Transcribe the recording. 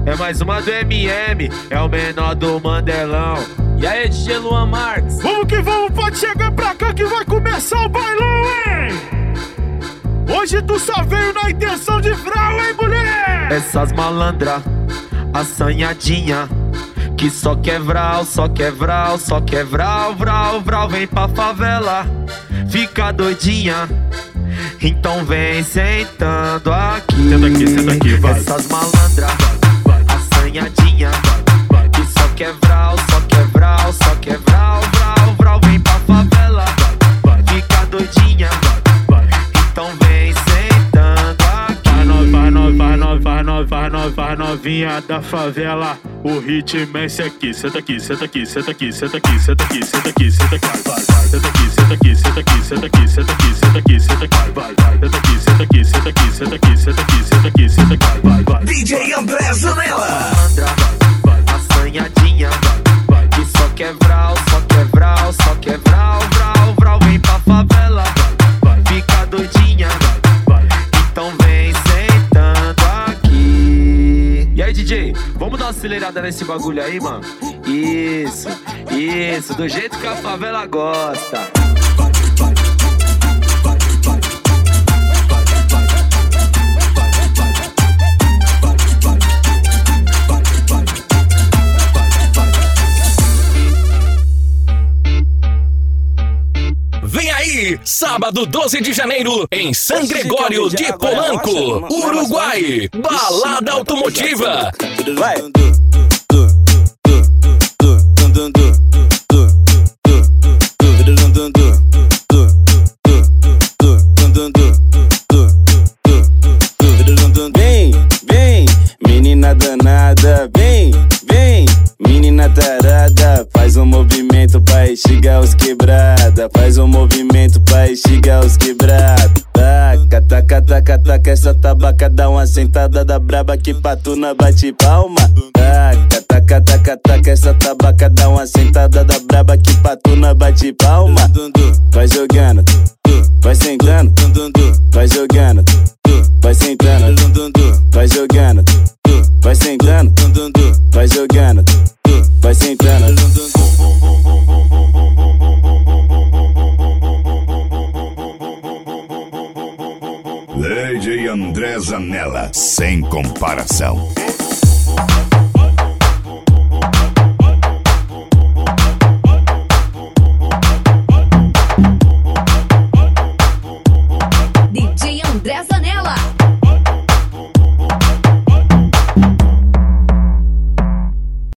É mais uma do MM, é o menor do Mandelão. E aí, DJ Luan Marques? Vamos que vamos, pode chegar pra cá que vai começar o bailão, hein? Hoje tu só veio na intenção de vral, hein, mulher? Essas malandra, assanhadinha, que só quer vral, só quer vral, só quer vral, vral, vral. Vem pra favela, fica doidinha, então vem sentando aqui. Senta aqui, vai. Essas malandra, assanhadinha, que só quer vral, só quer vral, só quer vral, vral, vral. Vem pra favela, fica doidinha, então vem sentando aqui. Vai novinha da favela, o ritmo é esse aqui. Senta aqui, senta aqui, senta aqui, senta aqui, senta aqui, senta aqui, senta aqui, vai, vai. Senta aqui, senta aqui, senta aqui, senta aqui, senta aqui, senta aqui, senta aqui, vai, vai. Senta aqui, senta aqui, senta aqui, senta aqui, senta aqui, senta aqui, senta aqui, vai, vai. DJ André Zanella. Assanhadinha, que só quer vral, só quer vral, só quer vral, vral, vral. Vem pra favela, fica doidinha, então vem sentando aqui. E aí, DJ, vamos dar uma acelerada nesse bagulho aí, mano? Isso, do jeito que a favela gosta. Vem aí, sábado 12 de janeiro, em San Gregório de Polanco, Uruguai, balada automotiva. Vai. Vem, menina danada, vem, menina tarada, faz um movimento pra instigar os quebrada, faz um movimento pra instigar os quebrada. Taca, taca, taca, taca, essa tabaca dá uma sentada da braba que patuna bate palma. Taca, taca, taca, taca, essa tabaca dá uma sentada da braba que patuna bate palma. Vai jogando, vai sentando, vai jogando, vai sentando, vai jogando, vai sentando, vai jogando, vai sentando. DJ André Zanella, sem comparação.